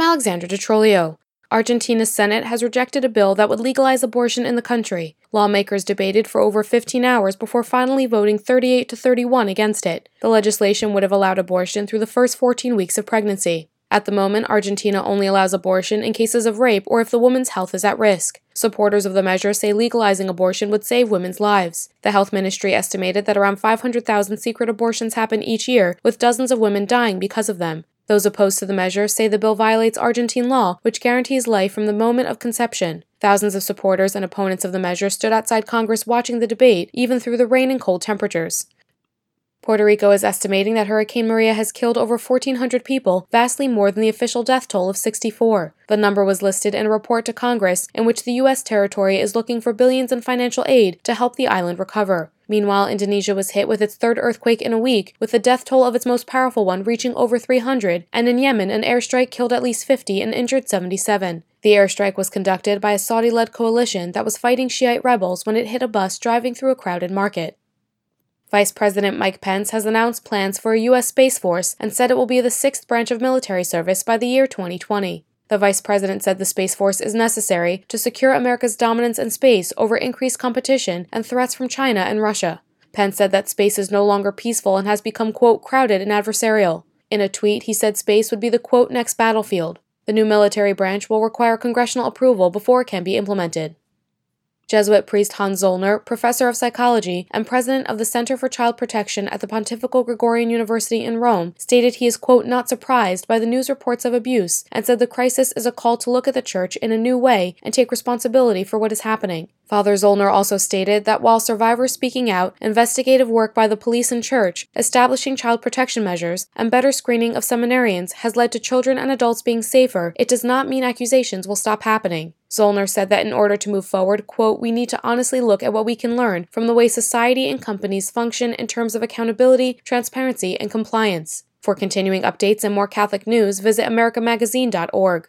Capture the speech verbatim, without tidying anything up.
Alexandra DeTrolio. Argentina's Senate has rejected a bill that would legalize abortion in the country. Lawmakers debated for over fifteen hours before finally voting thirty-eight to thirty-one against it. The legislation would have allowed abortion through the first fourteen weeks of pregnancy. At the moment, Argentina only allows abortion in cases of rape or if the woman's health is at risk. Supporters of the measure say legalizing abortion would save women's lives. The health ministry estimated that around five hundred thousand secret abortions happen each year, with dozens of women dying because of them. Those opposed to the measure say the bill violates Argentine law, which guarantees life from the moment of conception. Thousands of supporters and opponents of the measure stood outside Congress watching the debate, even through the rain and cold temperatures. Puerto Rico is estimating that Hurricane Maria has killed over fourteen hundred people, vastly more than the official death toll of sixty-four. The number was listed in a report to Congress in which the U S territory is looking for billions in financial aid to help the island recover. Meanwhile, Indonesia was hit with its third earthquake in a week, with the death toll of its most powerful one reaching over three hundred, and in Yemen, an airstrike killed at least fifty and injured seventy-seven. The airstrike was conducted by a Saudi-led coalition that was fighting Shiite rebels when it hit a bus driving through a crowded market. Vice President Mike Pence has announced plans for a U S Space Force and said it will be the sixth branch of military service by the year twenty twenty. The Vice President said the Space Force is necessary to secure America's dominance in space over increased competition and threats from China and Russia. Pence said that space is no longer peaceful and has become, quote, crowded and adversarial. In a tweet, he said space would be the, quote, next battlefield. The new military branch will require congressional approval before it can be implemented. Jesuit priest Hans Zollner, professor of psychology and president of the Center for Child Protection at the Pontifical Gregorian University in Rome, stated he is, quote, not surprised by the news reports of abuse, and said the crisis is a call to look at the Church in a new way and take responsibility for what is happening. Father Zollner also stated that while survivors speaking out, investigative work by the police and church, establishing child protection measures, and better screening of seminarians has led to children and adults being safer, it does not mean accusations will stop happening. Zollner said that in order to move forward, quote, we need to honestly look at what we can learn from the way society and companies function in terms of accountability, transparency, and compliance. For continuing updates and more Catholic news, visit america magazine dot org.